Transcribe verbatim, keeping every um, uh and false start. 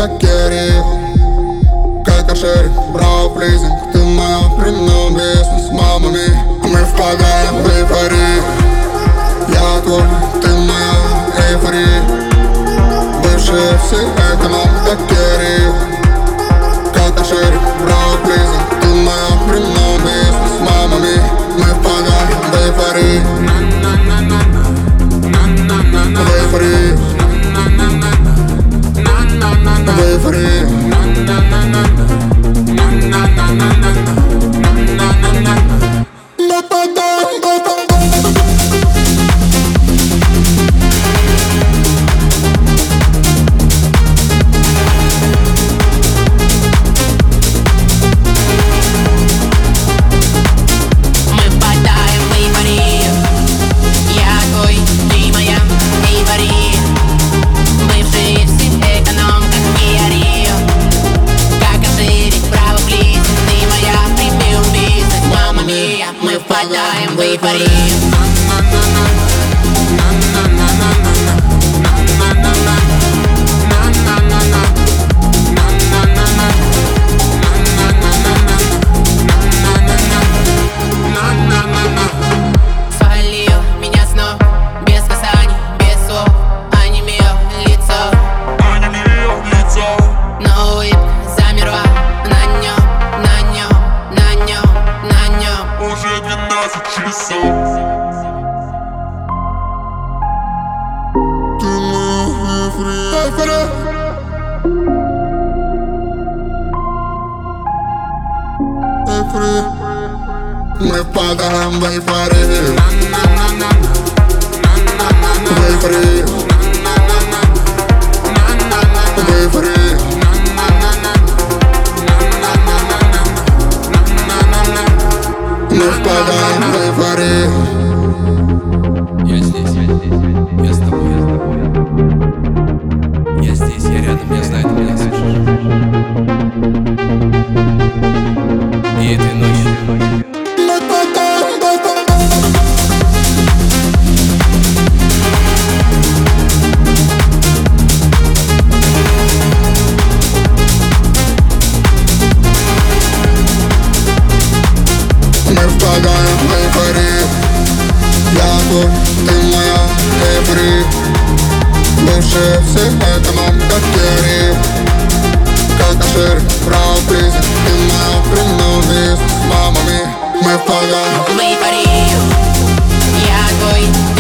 как Керри. Как ошерик, брав лизинг. Ты в моем пленном бизнес с мамами. Мы впадаем в эйфорию. Я твой, ты моя эйфория. Бывшие все эконом, как Керри. Как ошерик, брав лизинг. Ты в моем пленном бизнес с мамами. Мы впадаем в эйфорию. В эйфорию. В эйфорию. Мы впадаем в эйфорию. Свалил меня с ног, без касаний, без слов. Онемел лицо, онемел лицо. но улыбка замерла на нем, на нем, на нем, на нем. Уже двенадцать часов. Ты моя эйфория. Эйфория. Мы впадаем в эйфорию. В эйфорию. В эйфорию. Мы впадаем в эйфорию. Я здесь, я здесь, я с тобой, я с тобой. Я здесь, я рядом, я знаю, ты меня слышишь. И этой ночью мы впадаем в эйфорию. Я твой, ты моя эйфория. Бывшие все эконом, как Керри. Как ошерик, брав лизинг. Ты моя пленном бизнес с мамами. Мы впадаем В эйфорию. Я твой,